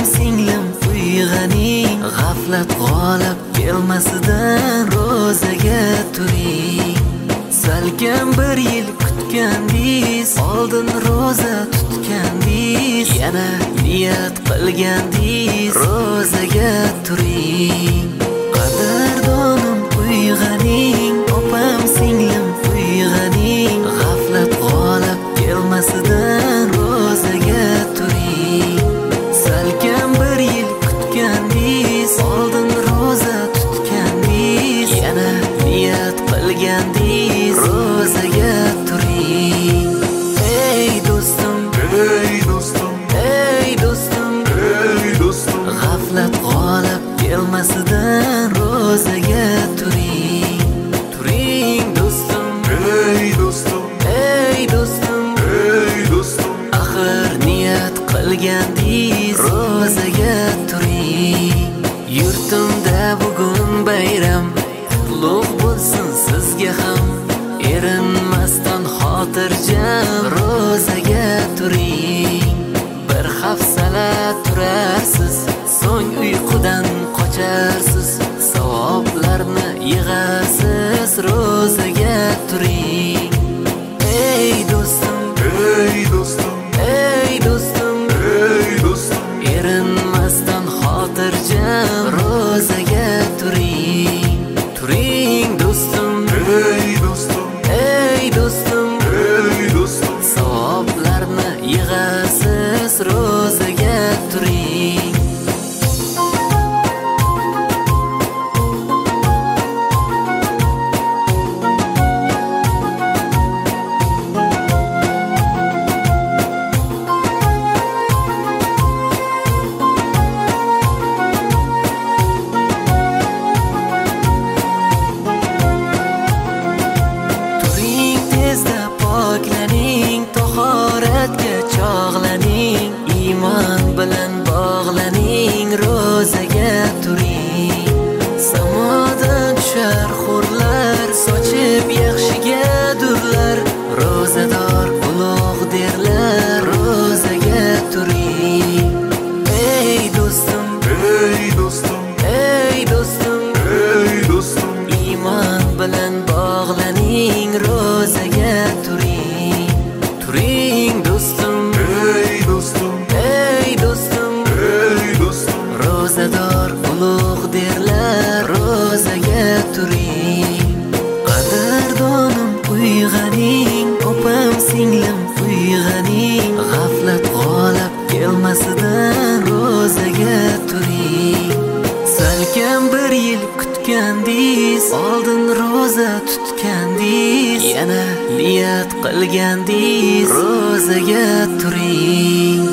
singlim uyg'oning, g'aflat g'olib kelmasidan ro'zaga turing. Salkam bir yil kutgandingiz, oldin ro'za tutgandingiz, yana niyat qilgandingiz, ro'zaga turing. Qadrdonim uyg'oning, opam singlim uyg'oning, g'aflat g'olib kelmasidan ro'zaga turing. Salkam bir yil kutgandingiz, oldin ro'za tutgandingiz, yana niyat qilgandingiz, ro'zaga turing. Ey do'stim, Ey do'stim, ey do'stim, ey do'stim, g'aflat g'olib kelmasidan ro'zaga turing. Turing do'stim, ey do'stim, ey do'stim, ey do'stim, axir niyat qilgandingiz, ro'zaga turing. Yurtimda bugun bayram, qutlug' bo'lsin sizga ham. Erinmasdan xotirjam ro'zaga turing. Bir hafsala turarsiz, so'ng uyqudan qocharsiz, savoblarni yig'asiz, ro'zaga turing. Ey do'stim, ey do'stim, ey do'stim, ey do'stim, erinmasdan xotirjam ro'zaga turing. Turing do'stim, ey do'stim, ey do'stim, ey do'stim, savoblarni yig'asiz, ro'zaga turing. Turing tezda poklaning, tahoratga chog'laning, iymon bilan bog'laning, ro'zaga turing. Samodan tushar hurlar, sochib yaxshiga durlar, ro'zador ulug' derlar, ro'zaga turing. Ey do'stim, ey do'stim, ey do'stim, ey do'stim, iymon bilan bog'laning, ro'zaga turing. Turing do'stim, ey do'stim, ey do'stim, ey do'stim, ro'zador ulug' derlar, ro'zaga turing. Qadrdonim uyg'oning, opam singlim uyg'oning, g'aflat g'olib kelmasidan ro'zaga turing. Salkam bir yil kutgandingiz, oldin ro'za tutgandingiz, yana niyat qilgandingiz, ro'zaga turing.